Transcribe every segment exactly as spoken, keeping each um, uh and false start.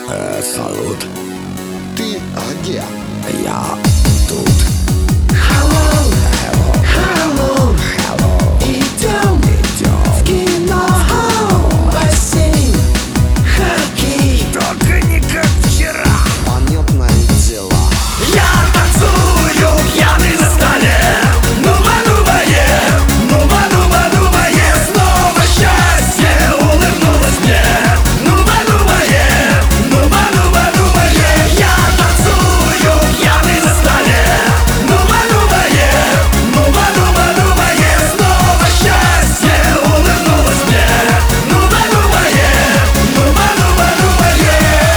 Э, салют. Ты где? Я тут. Hello, Hello, hello, hello. идем Идем. в кино, бассейн, хоккей. Только не как вчера. Понятное дело. Я танцую, пьяный на столе. Ну-ва-ну-ва-е, ну-ва-ну-ва-ну-ва-е. Снова счастье улыбнулось мне. Ну-ва-ну-ва-е, ну-ва-ну-ва-ну-ва-е. Я танцую, пьяный на столе. Ну-ва-ну-ва-е, ну-ва-ну-ва-ну-ва-е. Снова счастье улыбнулось мне. Ну-ва-ну-ва-е, ну-ва-ну-ва-ну-ва-е.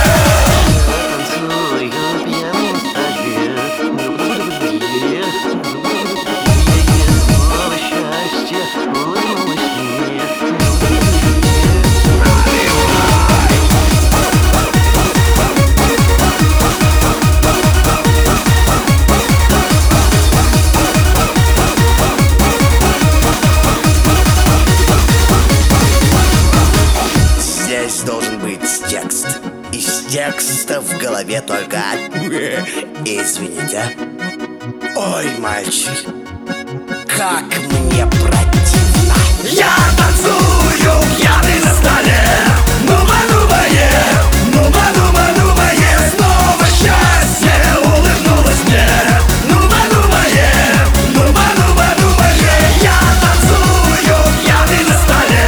Здесь должен быть текст. Из текста в голове только извините. Ой, мальчик, как мне противно. Я танцую, пьяный на столе. Ну-ва-ну-ва-е, ну-ва-ну-ва-ну-ва-е. Снова счастье улыбнулось мне. Ну-ва-ну-ва-е, ну-ва-ну-ва-ну-ва-е. Я танцую, пьяный на столе.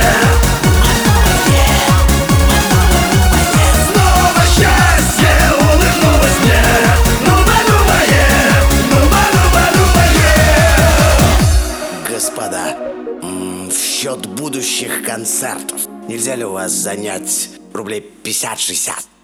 Снова счастье улыбнулось мне. Ну-ва-ну-ва-е, ну-ва-ну-ва-ну-ва-е. Господа, м, в счет будущих концертов нельзя ли у вас занять рублей пятьдесят-шестьдесят?